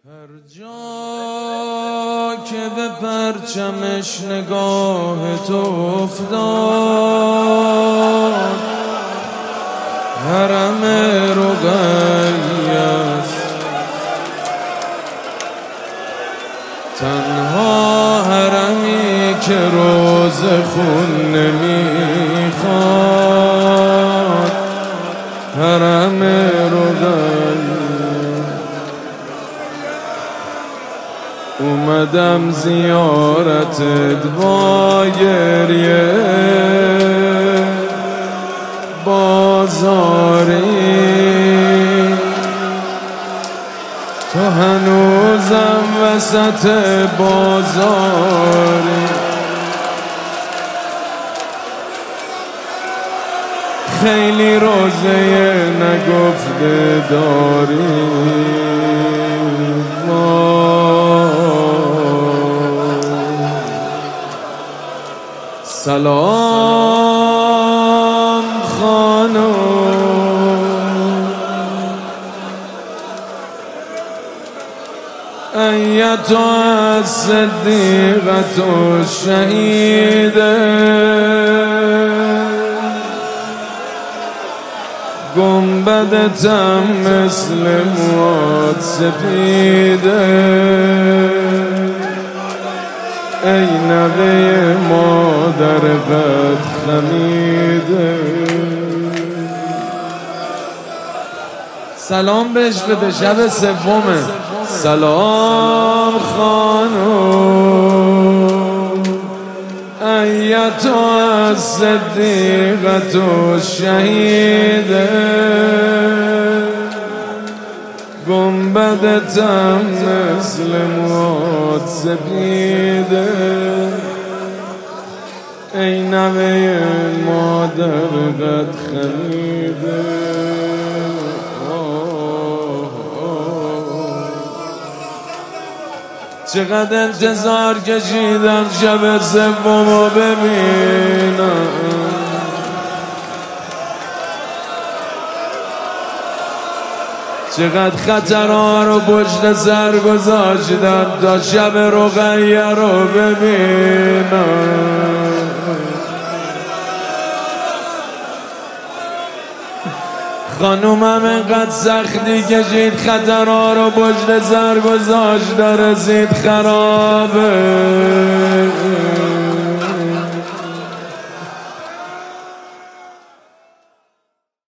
هر جا که به پرچمش نگاه تو افتاد حرم رقیه‌ست، تنها حرمی که روز خون نمیخواد حرم رقیه. اومدم زیارتت با گریه، بازاری تو هنوزم وسط بازاری، خیلی روزه نگفته داری. سلام خانم، ایتها الصدیقة الشهیده، گنبدتم مثل مواد سپیده، ای نوه مادر قد خمیده. سلام بهش بده، شب سومه. سلام خانم، ایتها الصدیقة الشهیده، گنبدتم مثل مواد سپیده، ای نوه مادر قد خمیده. چقدر انتظار کشیدم شب سومو ببینم، چقدر خطرها رو پشت سر گذاشتم تا شب رقیه رو ببینم. خانومم اینقدر سختی کشید، خطرها رو پشت سر گذاشت، رسید خرابه.